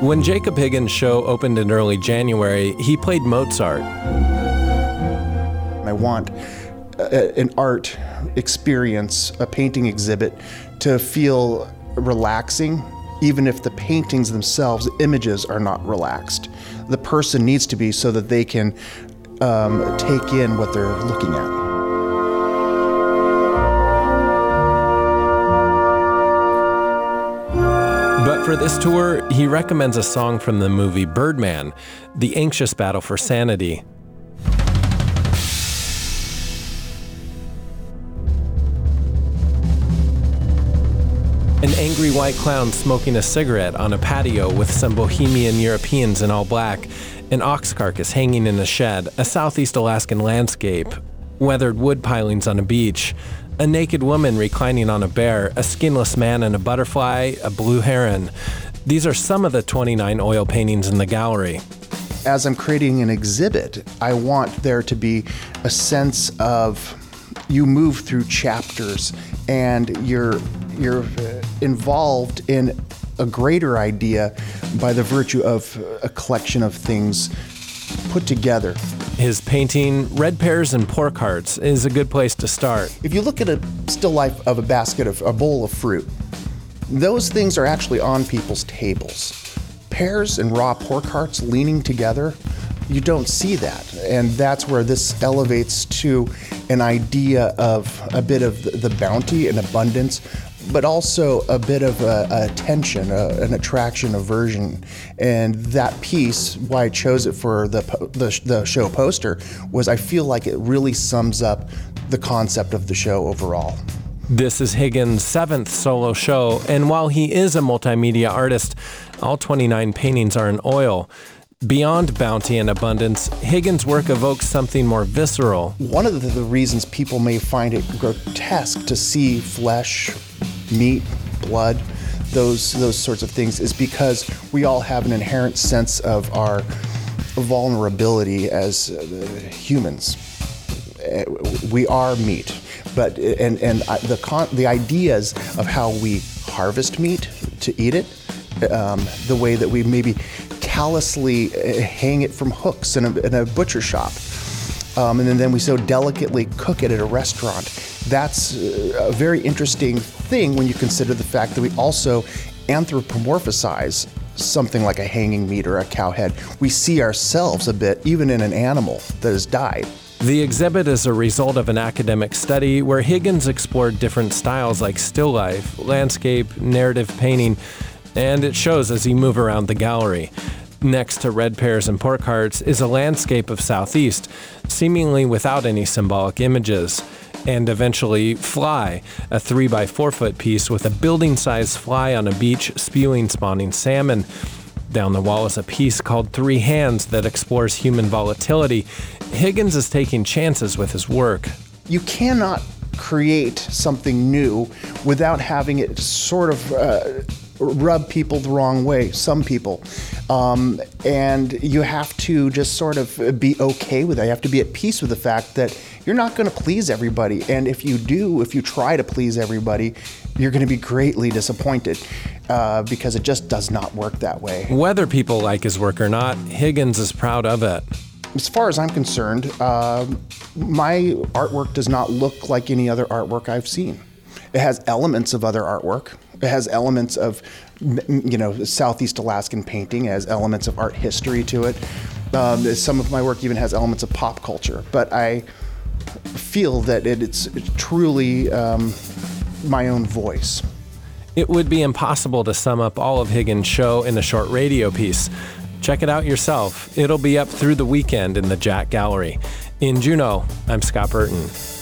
When Jacob Higgins' show opened in early January, he played Mozart. I want an art experience, a painting exhibit, to feel relaxing, even if the paintings themselves, images, are not relaxed. The person needs to be, so that they can take in what they're looking at. But for this tour, he recommends a song from the movie Birdman, The Anxious Battle for Sanity. An angry white clown smoking a cigarette on a patio with some bohemian Europeans in all black, an ox carcass hanging in a shed, a southeast Alaskan landscape, weathered wood pilings on a beach, a naked woman reclining on a bear, a skinless man and a butterfly, a blue heron. These are some of the 29 oil paintings in the gallery. As I'm creating an exhibit, I want there to be a sense of you move through chapters and you're involved in a greater idea by the virtue of a collection of things put together. His painting, Red Pears and Pork Hearts, is a good place to start. If you look at a still life of a bowl of fruit, those things are actually on people's tables. Pears and raw pork hearts leaning together, you don't see that. And that's where this elevates to an idea of a bit of the bounty and abundance, but also a bit of a tension, an attraction, aversion. And that piece, why I chose it for the show poster, was I feel like it really sums up the concept of the show overall. This is Higgins' 7th solo show, and while he is a multimedia artist, all 29 paintings are in oil. Beyond bounty and abundance, Higgins' work evokes something more visceral. One of the reasons people may find it grotesque to see flesh, meat, blood, those sorts of things, is because we all have an inherent sense of our vulnerability as humans. We are meat, but the ideas of how we harvest meat to eat it, the way that we maybe callously hang it from hooks in a butcher shop, and then we so delicately cook it at a restaurant. That's a very interesting thing when you consider the fact that we also anthropomorphize something like a hanging meat or a cow head. We see ourselves a bit, even in an animal that has died. The exhibit is a result of an academic study where Higgins explored different styles like still life, landscape, narrative painting, and it shows as you move around the gallery. Next to Red Pears and Pork Hearts is a landscape of Southeast, seemingly without any symbolic images. And eventually, Fly, a 3x4 foot piece with a building-sized fly on a beach spewing spawning salmon. Down the wall is a piece called Three Hands that explores human volatility. Higgins is taking chances with his work. You cannot create something new without having it sort of rub people the wrong way, some people. And you have to just sort of be okay with it. You have to be at peace with the fact that you're not going to please everybody. And if you try to please everybody, you're going to be greatly disappointed because it just does not work that way. Whether people like his work or not, Higgins is proud of it. As far as I'm concerned, my artwork does not look like any other artwork I've seen. It has elements of other artwork. It has elements of, Southeast Alaskan painting. It has elements of art history to it. Some of my work even has elements of pop culture. But I feel that it's truly my own voice. It would be impossible to sum up all of Higgins' show in a short radio piece. Check it out yourself. It'll be up through the weekend in the Jack Gallery. In Juneau, I'm Scott Burton.